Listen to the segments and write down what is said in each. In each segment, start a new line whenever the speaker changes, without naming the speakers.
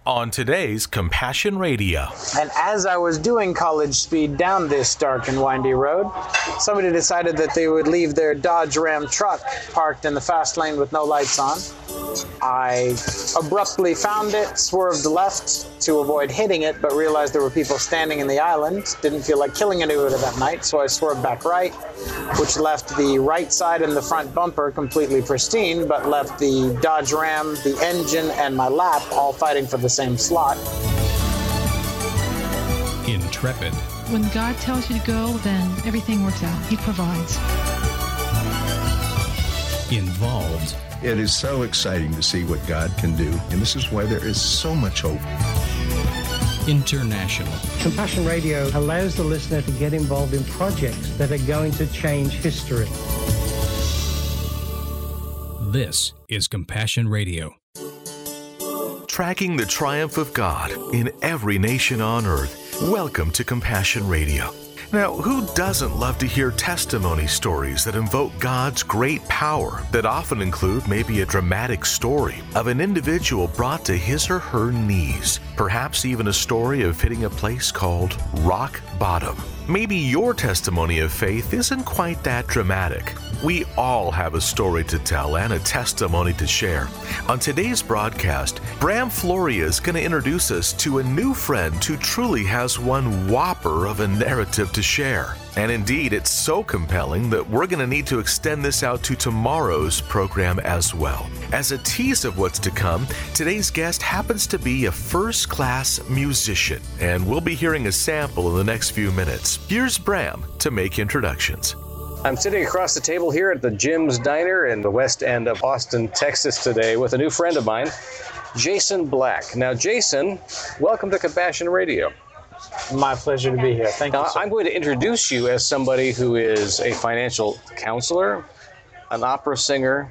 on today's Compassion Radio.
And as I was doing college speed down this dark and windy road, somebody decided that they would leave their Dodge Ram truck parked in the fast lane with no lights on. I abruptly found it, swerved left to avoid hitting it, but realized there were people standing in the island. Didn't feel like killing anybody that night, so I swerved back right, which left the right side and the front bumper completely pristine, but left the Dodge Ram, the engine, and my lap all fighting for the same slot.
Intrepid.
When God tells you to go, then everything works out. He provides.
Involved.
It is so exciting to see what God can do, and this is why there is so much hope.
International.
Compassion Radio allows the listener to get involved in projects that are going to change history.
This is Compassion Radio.
Tracking the triumph of God in every nation on earth. Welcome to Compassion Radio. Now, who doesn't love to hear testimony stories that invoke God's great power that often include maybe a dramatic story of an individual brought to his or her knees, perhaps even a story of hitting a place called rock bottom? Maybe your testimony of faith isn't quite that dramatic. We all have a story to tell and a testimony to share. On today's broadcast, Bram Floria is going to introduce us to a new friend who truly has one whopper of a narrative to share. And indeed, it's so compelling that we're going to need to extend this out to tomorrow's program as well. As a tease of what's to come, today's guest happens to be a first-class musician, and we'll be hearing a sample in the next few minutes. Here's Bram to make introductions.
I'm sitting across the table here at the Jim's Diner in the west end of Austin, Texas today with a new friend of mine, Jason Black. Now, Jason, welcome to Compassion Radio.
My pleasure to be here. Thank you, sir.
I'm going to introduce you as somebody who is a financial counselor, an opera singer,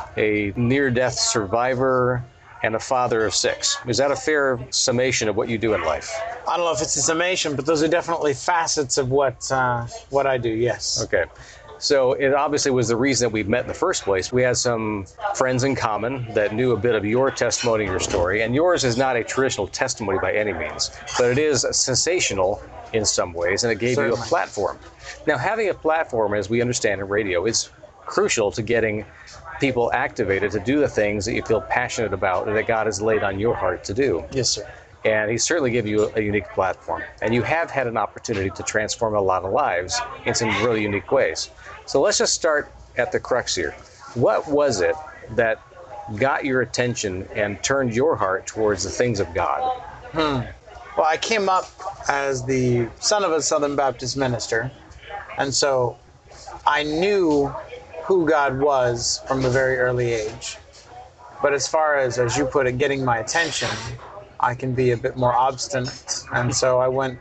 a near-death survivor, and a father of 6. Is that a fair summation of what you do in life?
I don't know if it's a summation, but those are definitely facets of what I do, yes.
Okay. So it obviously was the reason that we met in the first place. We had some friends in common that knew a bit of your testimony, your story, and yours is not a traditional testimony by any means, but it is sensational in some ways, and it gave you a platform. Now, having a platform, as we understand in radio, is crucial to getting people activated to do the things that you feel passionate about and that God has laid on your heart to do.
Yes, sir.
And He's certainly given you a unique platform. And you have had an opportunity to transform a lot of lives in some really unique ways. So let's just start at the crux here. What was it that got your attention and turned your heart towards the things of God?
Well, I came up as the son of a Southern Baptist minister, and so I knew who God was from a very early age. But as far as you put it, getting my attention, I can be a bit more obstinate. And so I went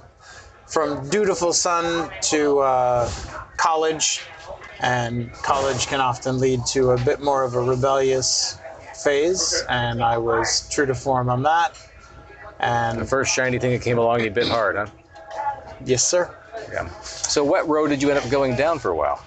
from dutiful son to college, and college can often lead to a bit more of a rebellious phase, and I was true to form on that. And
the first shiny thing that came along, you bit hard, huh?
Yes, sir.
Yeah. So what road did you end up going down for a while?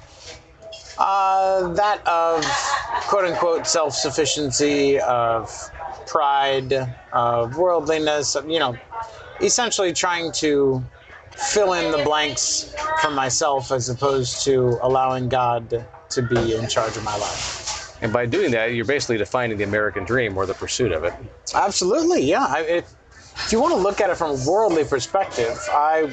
That of quote-unquote self-sufficiency, of pride, of worldliness, of, essentially trying to fill in the blanks for myself as opposed to allowing God to be in charge of my life.
And by doing that, you're basically defining the American dream or the pursuit of it.
Absolutely, yeah. If you want to look at it from a worldly perspective, I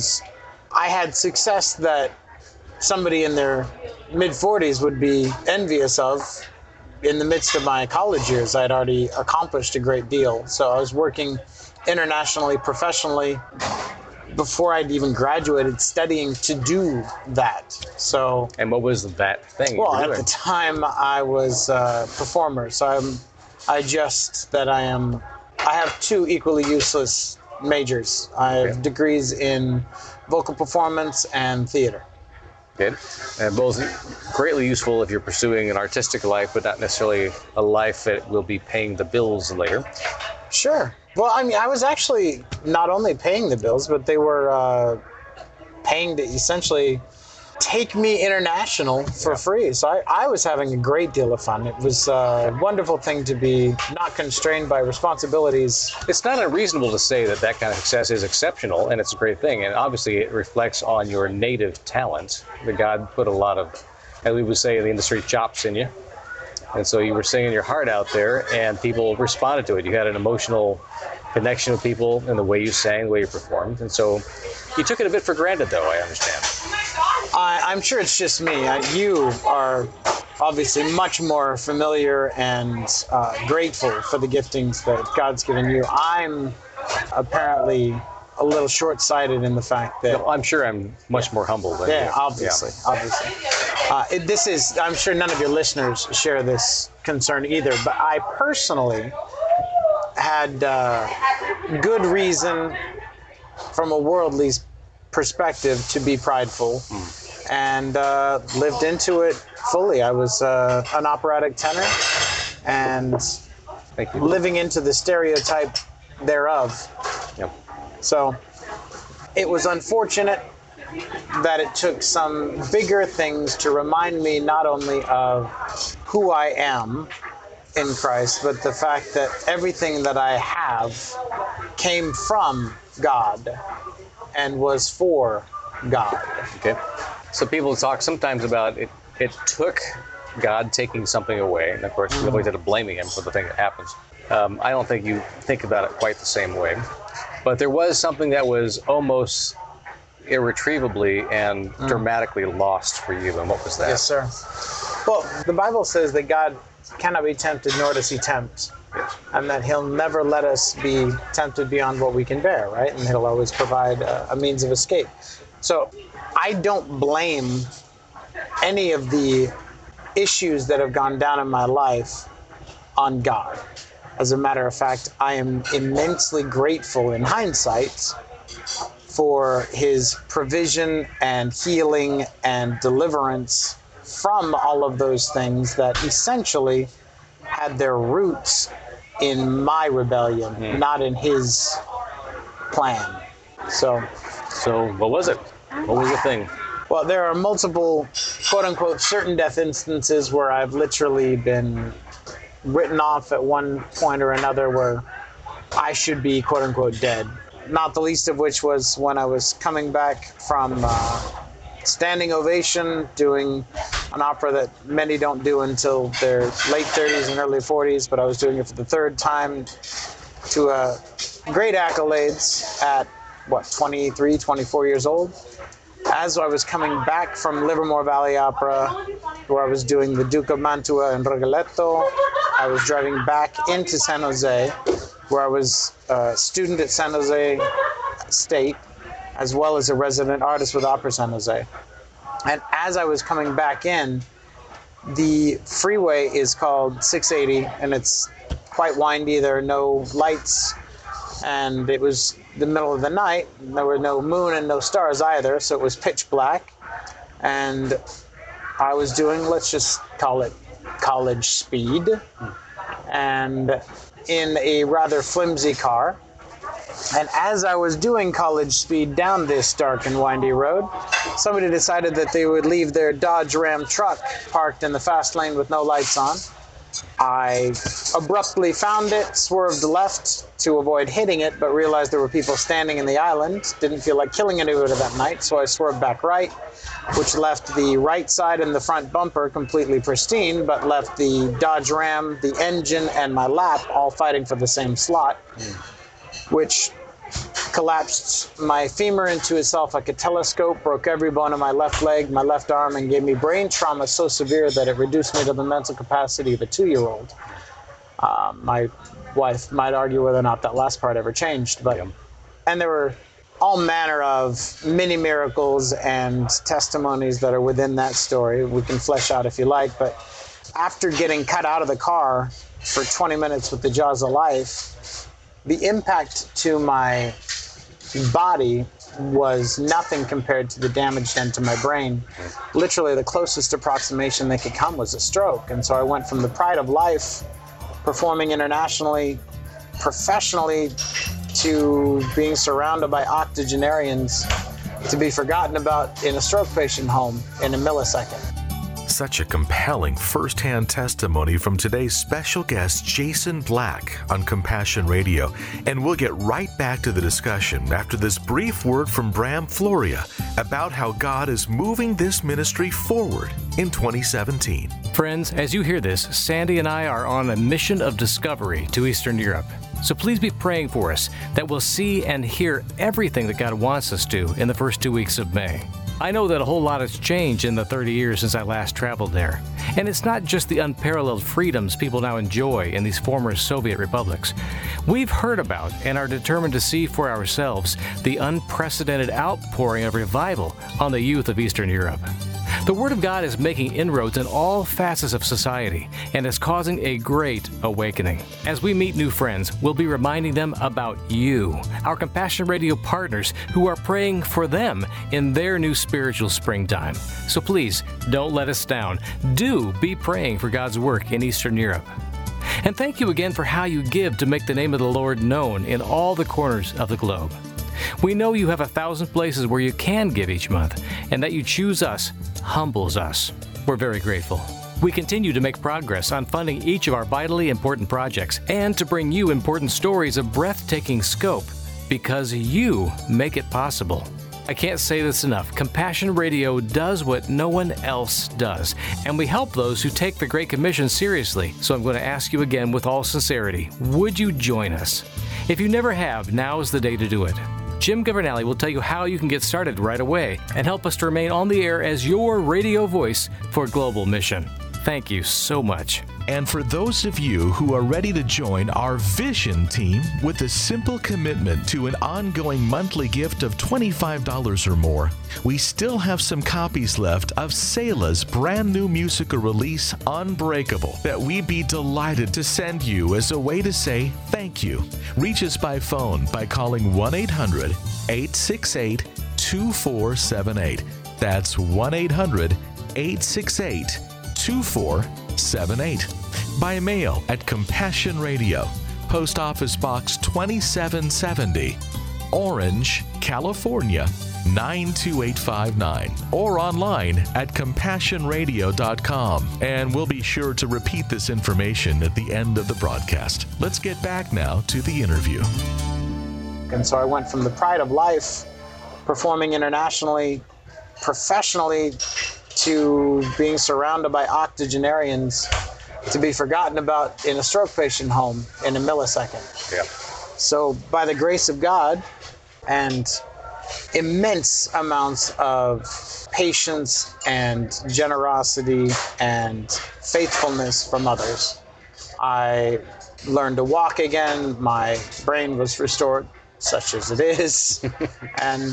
had success that somebody in their mid-40s would be envious of. In the midst of my college years, I had already accomplished a great deal. So I was working internationally, professionally, before I'd even graduated, studying to do that. So. And
what was that thing?
Well, at the time, I was a performer. So I have 2 equally useless majors. I have degrees in vocal performance and theater.
Good. And both greatly useful if you're pursuing an artistic life, but not necessarily a life that will be paying the bills later.
Sure. Well, I mean, I was actually not only paying the bills, but they were paying to essentially take me international for free. So I was having a great deal of fun. It was a wonderful thing to be not constrained by responsibilities.
It's not unreasonable to say that that kind of success is exceptional, and it's a great thing. And obviously, it reflects on your native talent. That God put a lot of, as we would say in the industry, chops in you. And so you were singing your heart out there, and people responded to it. You had an emotional connection with people in the way you sang, the way you performed. And so you took it a bit for granted, though, I understand.
I'm sure it's just me. You are obviously much more familiar and grateful for the giftings that God's given you. I'm apparently a little short-sighted in the fact that...
I'm sure I'm much more humble than you.
Obviously. I'm sure none of your listeners share this concern either, but I personally had good reason from a worldly perspective to be prideful and lived into it fully. I was an operatic tenor and living into the stereotype thereof.
Yep.
So it was unfortunate that it took some bigger things to remind me not only of who I am in Christ, but the fact that everything that I have came from God and was for God.
Okay. So people talk sometimes about it took God taking something away, and of course you always end up blaming him for the thing that happens. I don't think you think about it quite the same way. But there was something that was almost irretrievably and dramatically lost for you, and what was that?
Yes, sir. Well, the Bible says that God cannot be tempted, nor does he tempt.
Yes.
And that he'll never let us be tempted beyond what we can bear, right? And he'll always provide a means of escape. So I don't blame any of the issues that have gone down in my life on God. As a matter of fact, I am immensely grateful in hindsight for his provision and healing and deliverance from all of those things that essentially had their roots in my rebellion, not in his plan. So
what was it? What was the thing?
Well, there are multiple, quote-unquote, certain death instances where I've literally been written off at one point or another where I should be, quote-unquote, dead. Not the least of which was when I was coming back from standing ovation, doing an opera that many don't do until their late 30s and early 40s, but I was doing it for the third time to great accolades at, 23, 24 years old. As I was coming back from Livermore Valley Opera, where I was doing the Duke of Mantua and Rigoletto, I was driving back into San Jose, where I was a student at San Jose State, as well as a resident artist with Opera San Jose. And as I was coming back in, the freeway is called 680, and it's quite windy. There are no lights, and it was the middle of the night. There were no moon and no stars either, so it was pitch black. And I was doing, let's just call it college speed, and in a rather flimsy car. And as I was doing college speed down this dark and windy road, somebody decided that they would leave their Dodge Ram truck parked in the fast lane with no lights on. I abruptly found it, swerved left to avoid hitting it, but realized there were people standing in the island. Didn't feel like killing anybody that night, so I swerved back right, which left the right side and the front bumper completely pristine, but left the Dodge Ram, the engine, and my lap all fighting for the same slot, which collapsed my femur into itself like a telescope, broke every bone in my left leg, my left arm, and gave me brain trauma so severe that it reduced me to the mental capacity of a 2-year-old. My wife might argue whether or not that last part ever changed, but and there were all manner of mini miracles and testimonies that are within that story. We can flesh out if you like, but after getting cut out of the car for 20 minutes with the jaws of life, the impact to my body was nothing compared to the damage done to my brain. Literally, the closest approximation they could come was a stroke. And so I went from the pride of life, performing internationally, professionally, to being surrounded by octogenarians to be forgotten about in a stroke patient home in a millisecond.
Such a compelling first-hand testimony from today's special guest, Jason Black, on Compassion Radio. And we'll get right back to the discussion after this brief word from Bram Floria about how God is moving this ministry forward in 2017.
Friends, as you hear this, Sandy and I are on a mission of discovery to Eastern Europe. So please be praying for us that we'll see and hear everything that God wants us to in the first 2 weeks of May. I know that a whole lot has changed in the 30 years since I last traveled there. And it's not just the unparalleled freedoms people now enjoy in these former Soviet republics. We've heard about and are determined to see for ourselves the unprecedented outpouring of revival on the youth of Eastern Europe. The Word of God is making inroads in all facets of society and is causing a great awakening. As we meet new friends, we'll be reminding them about you, our Compassion Radio partners who are praying for them in their new spiritual springtime. So please, don't let us down. Do be praying for God's work in Eastern Europe. And thank you again for how you give to make the name of the Lord known in all the corners of the globe. We know you have 1,000 places where you can give each month, and that you choose us humbles us. We're very grateful. We continue to make progress on funding each of our vitally important projects and to bring you important stories of breathtaking scope because you make it possible. I can't say this enough. Compassion Radio does what no one else does, and we help those who take the Great Commission seriously. So I'm going to ask you again with all sincerity, would you join us? If you never have, now is the day to do it. Jim Governale will tell you how you can get started right away and help us to remain on the air as your radio voice for global mission. Thank you so much.
And for those of you who are ready to join our Vision team with a simple commitment to an ongoing monthly gift of $25 or more, we still have some copies left of Selah's brand new musical release, Unbreakable, that we'd be delighted to send you as a way to say thank you. Reach us by phone by calling 1-800-868-2478. That's 1-800-868-2478. By mail at Compassion Radio, Post Office Box 2770, Orange, California 92859, or online at CompassionRadio.com. And we'll be sure to repeat this information at the end of the broadcast. Let's get back now to the interview.
And so I went from the pride of life, performing internationally, professionally, to being surrounded by octogenarians, to be forgotten about in a stroke patient home in a millisecond.
Yeah.
So by the grace of God and immense amounts of patience and generosity and faithfulness from others, I learned to walk again. My brain was restored, such as it is. And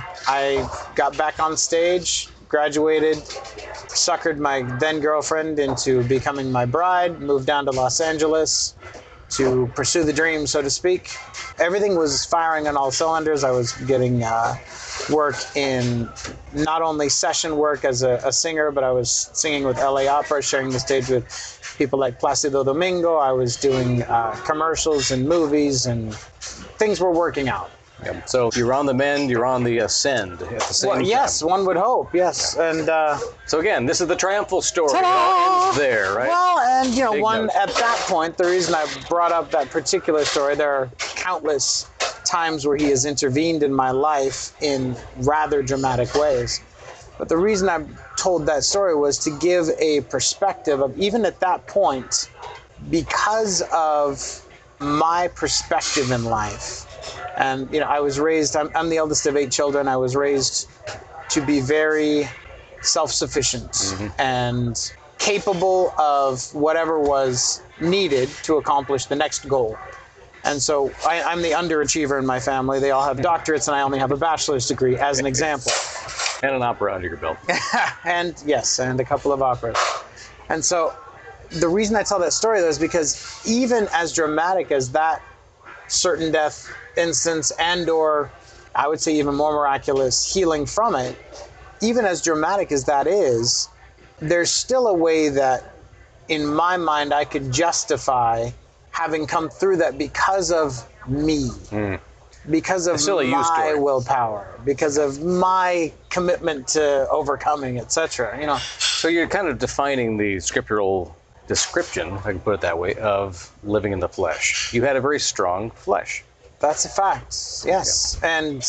I got back on stage, graduated, suckered my then girlfriend into becoming my bride, moved down to Los Angeles to pursue the dream, so to speak. Everything was firing on all cylinders. I was getting work in not only session work as a singer, but I was singing with LA Opera, sharing the stage with people like Placido Domingo. I was doing commercials and movies, and things were working out.
Yeah. So you're on the mend, you're on the ascend at the same time.
Yes, one would hope, yes. Yeah. And
so again, this is the triumphal story. It all ends there, right?
Well, and you know,
Big
one
note.
at that point, the reason I brought up that particular story, there are countless times where he has intervened in my life in rather dramatic ways. But the reason I told that story was to give a perspective of, even at that point, because of my perspective in life. And, you know, I was raised, I'm the eldest of 8 children. I was raised to be very self-sufficient and capable of whatever was needed to accomplish the next goal. And so I'm the underachiever in my family. They all have doctorates and I only have a bachelor's degree, as an example.
And an opera under your belt.
And yes, and a couple of operas. And so the reason I tell that story, though, is because even as dramatic as that certain death instance, and or I would say even more miraculous healing from it, even as dramatic as that is, there's still a way that in my mind I could justify having come through that because of me. because of
still a you
my
story.
willpower, because of my commitment to overcoming, etc. You know,
So you're kind of defining the scriptural description, if I can put it that way, of living in the flesh. You had a very strong flesh.
that's a fact. Yes, and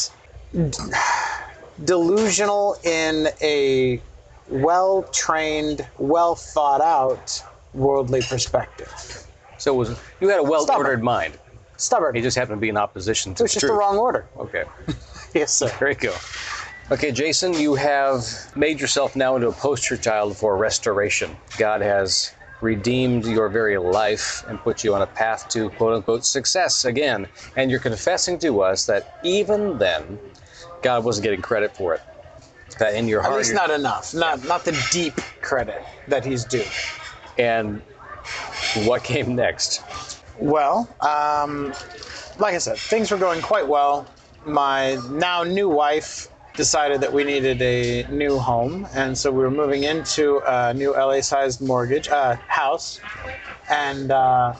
delusional in a well-trained, well-thought-out worldly perspective.
So you had a well-ordered mind.
Stubborn.
It just happened to be in opposition to
It was
the
just
truth.
the wrong order.
Okay.
Yes, sir.
Very cool. Okay, Jason, you have made yourself now into a poster child for restoration. God has redeemed your very life and put you on a path to quote-unquote success again. And you're confessing to us that even then, God wasn't getting credit for it. That in your heart...
At least not enough. Not the deep credit that he's due.
And what came next?
Well, like I said, things were going quite well. My now new wife decided that we needed a new home, and so we were moving into a new LA-sized house. And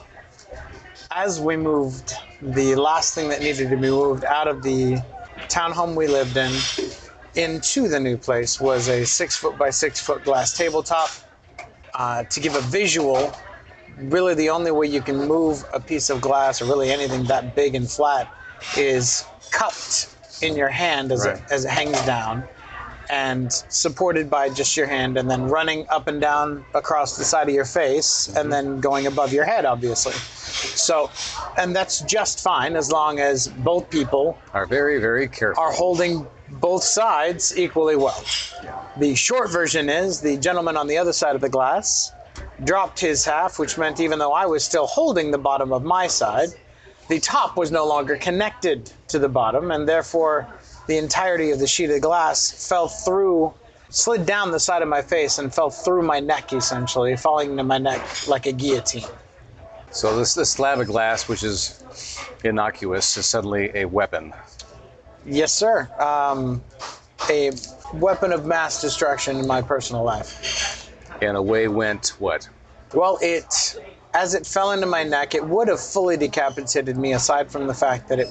as we moved, the last thing that needed to be moved out of the townhome we lived in into the new place was a 6-foot by 6-foot glass tabletop. To give a visual, really the only way you can move a piece of glass or really anything that big and flat is cupped in your hand as it hangs down and supported by just your hand and then running up and down across the side of your face and then going above your head, obviously. So, and that's just fine as long as both people
Are very, very careful.
are holding both sides equally well. The short version is the gentleman on the other side of the glass dropped his half, which meant even though I was still holding the bottom of my side, the top was no longer connected to the bottom, and therefore the entirety of the sheet of glass slid down the side of my face and fell through my neck, essentially, falling into my neck like a guillotine.
So this slab of glass, which is innocuous, is suddenly a weapon.
Yes, sir. A weapon of mass destruction in my personal life.
And away went what?
Well, as it fell into my neck, it would have fully decapitated me, aside from the fact that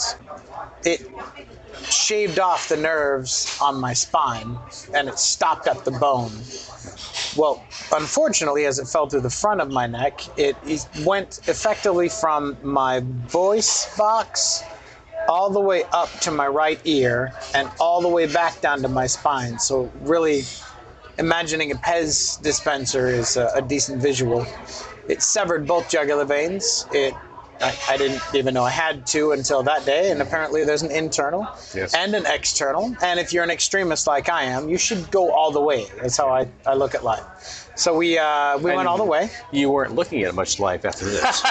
it shaved off the nerves on my spine and it stopped at the bone. Well, unfortunately, as it fell through the front of my neck, it went effectively from my voice box all the way up to my right ear and all the way back down to my spine. So really, imagining a Pez dispenser is a decent visual. It severed both jugular veins. I didn't even know I had to until that day, and apparently there's an internal and an external. And if you're an extremist like I am, you should go all the way. That's how I look at life. So we went all the way.
You weren't looking at much life after this.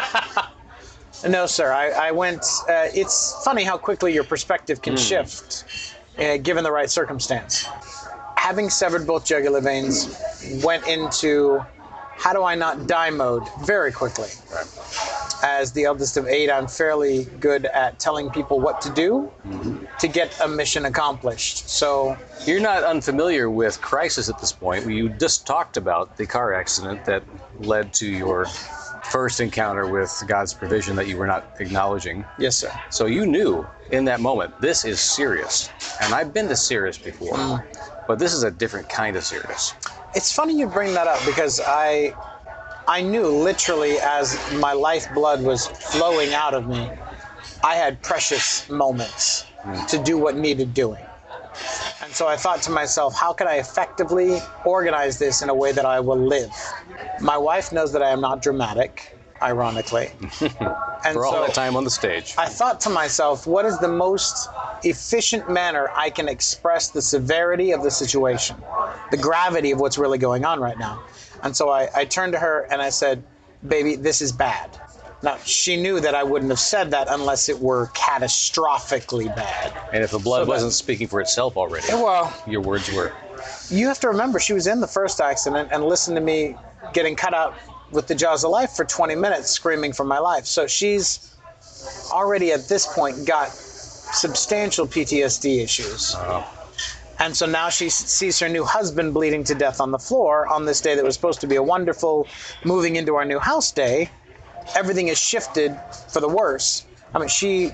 No, sir. I went. It's funny how quickly your perspective can shift, given the right circumstance. Having severed both jugular veins, went into how do I not die mode very quickly.
Right.
As the eldest of 8, I'm fairly good at telling people what to do to get a mission accomplished. So
You're not unfamiliar with crisis at this point. You just talked about the car accident that led to your first encounter with God's provision that you were not acknowledging.
yes, sir.
So you knew in that moment, this is serious. And I've been to serious before, but this is a different kind of serious.
It's funny you bring that up because I knew literally as my lifeblood was flowing out of me, I had precious moments to do what needed doing. And so I thought to myself, how can I effectively organize this in a way that I will live? My wife knows that I am not dramatic, ironically. And
For all
so
that time on the stage.
I thought to myself, what is the most efficient manner I can express the severity of the situation, the gravity of what's really going on right now? And so I turned to her and I said, baby, this is bad. Now, she knew that I wouldn't have said that unless it were catastrophically bad.
And if the blood wasn't speaking for itself already,
Well,
your words were.
you have to remember, she was in the first accident and listened to me getting cut out with the jaws of life for 20 minutes screaming for my life. So she's already at this point got substantial PTSD issues. And so now she sees her new husband bleeding to death on the floor on this day that was supposed to be a wonderful moving into our new house day. Everything is shifted for the worse. I mean, she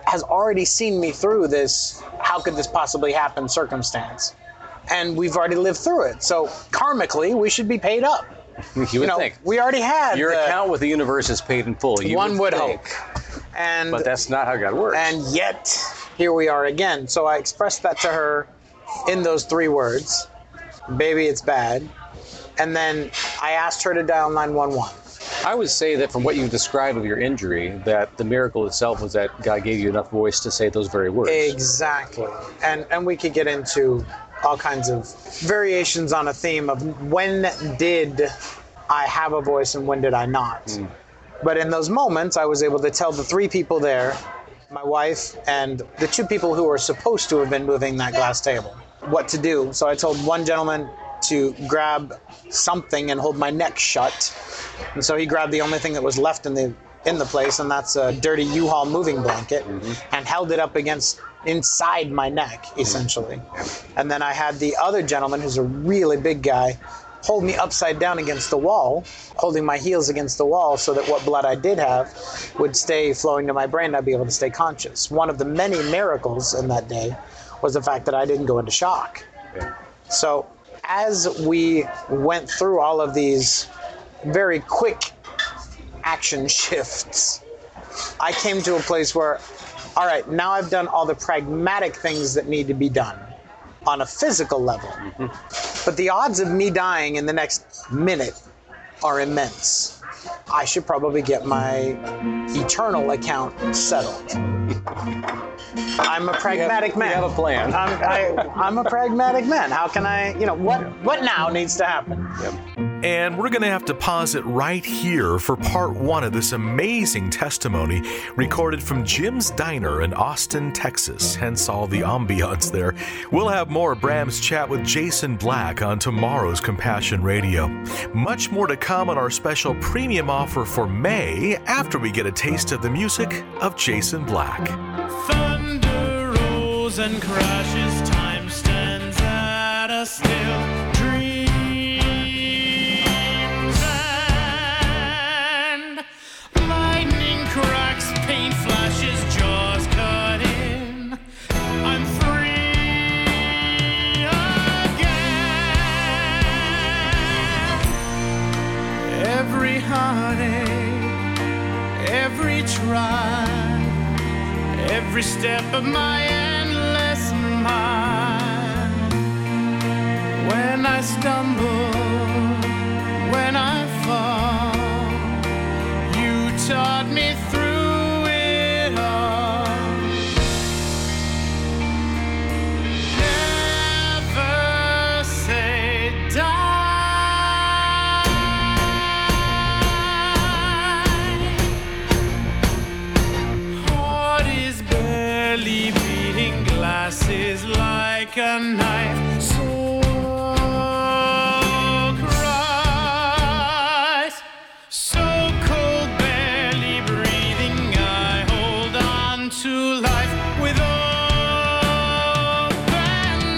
has already seen me through this, how could this possibly happen circumstance. And we've already lived through it. So karmically, we should be paid up.
You would think.
We already had
your account with the universe is paid in full.
One would hope.
But that's not how God works.
And yet, here we are again. So I expressed that to her in those 3 words, baby, it's bad. And then I asked her to dial 911.
I would say that from what you described of your injury, that the miracle itself was that God gave you enough voice to say those very words.
Exactly. And we could get into all kinds of variations on a theme of when did I have a voice and when did I not. But in those moments, I was able to tell the 3 people there, my wife and the 2 people who were supposed to have been moving that glass table, what to do. So I told one gentleman to grab something and hold my neck shut. And so he grabbed the only thing that was left in the place, and that's a dirty U-Haul moving blanket, and held it up inside my neck, essentially. And then I had the other gentleman, who's a really big guy, hold me upside down against the wall, holding my heels against the wall so that what blood I did have would stay flowing to my brain and I'd be able to stay conscious. One of the many miracles in that day was the fact that I didn't go into shock. So as we went through all of these very quick action shifts, I came to a place where, all right, now I've done all the pragmatic things that need to be done on a physical level. But the odds of me dying in the next minute are immense. I should probably get my eternal account settled. I'm a pragmatic man.
You have a plan.
I'm a pragmatic man. How can I, what now needs to happen?
And we're going to have to pause it right here for part 1 of this amazing testimony recorded from Jim's Diner in Austin, Texas, hence all the ambiance there. We'll have more Bram's chat with Jason Black on tomorrow's Compassion Radio. Much more to come on our special premium offer for May after we get a taste of the music of Jason Black.
Thunder rolls and crashes, time stands at a still. Every trial, every step of my endless mind. When I stumble, when I fall, you taught me through it all. Never say die. Is like a knife, so cries, so cold, barely breathing. I hold on to life with open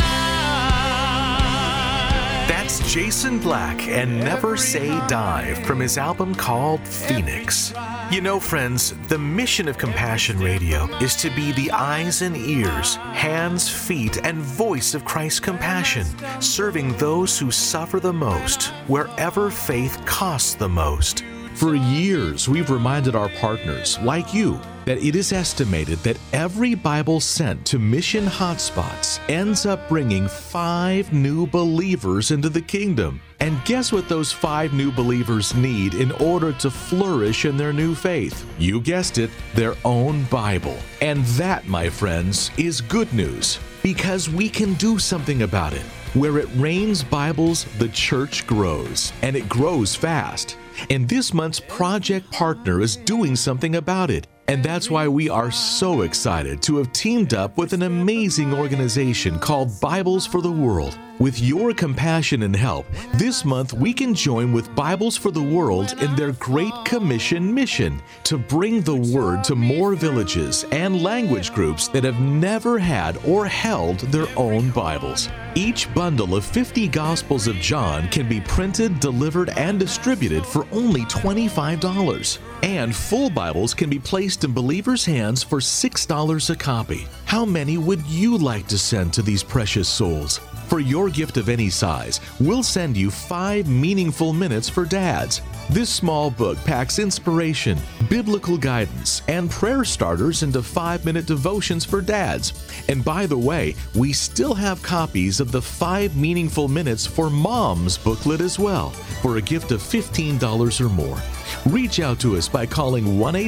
eyes.
That's Jason Black and Never Say Die from his album called Phoenix. You know, friends, the mission of Compassion Radio is to be the eyes and ears, hands, feet, and voice of Christ's compassion, serving those who suffer the most, wherever faith costs the most.
For years, we've reminded our partners, like you, that it is estimated that every Bible sent to mission hotspots ends up bringing 5 new believers into the kingdom. And guess what those 5 new believers need in order to flourish in their new faith? You guessed it, their own Bible. And that, my friends, is good news, because we can do something about it. Where it rains Bibles, the church grows, and it grows fast. And this month's project partner is doing something about it. And that's why we are so excited to have teamed up with an amazing organization called Bibles for the World. With your compassion and help, this month we can join with Bibles for the World in their Great Commission mission to bring the Word to more villages and language groups that have never had or held their own Bibles. Each bundle of 50 Gospels of John can be printed, delivered, and distributed for only $25.
And full Bibles can be placed in believers' hands for $6 a copy. How many would you like to send to these precious souls? For your gift of any size, we'll send you 5 meaningful minutes for dads. This small book packs inspiration, biblical guidance, and prayer starters into 5-minute devotions for dads. And by the way, we still have copies of the 5 meaningful minutes for moms booklet as well, for a gift of $15 or more. Reach out to us by calling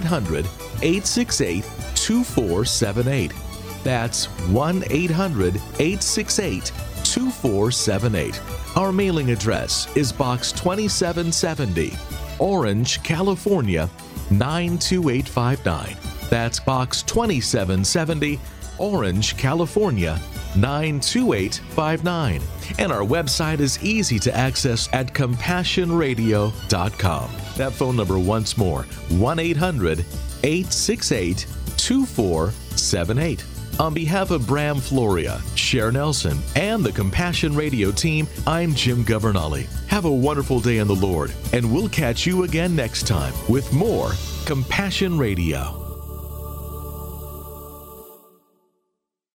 1-800-868-2478. That's 1-800-868-2478. Our mailing address is Box 2770, Orange, California, 92859. That's Box 2770, Orange, California, 92859. And our website is easy to access at CompassionRadio.com. That phone number once more, 1-800-868-2478. On behalf of Bram Floria, Cher Nelson, and the Compassion Radio team, I'm Jim Governale. Have a wonderful day in the Lord, and we'll catch you again next time with more Compassion Radio.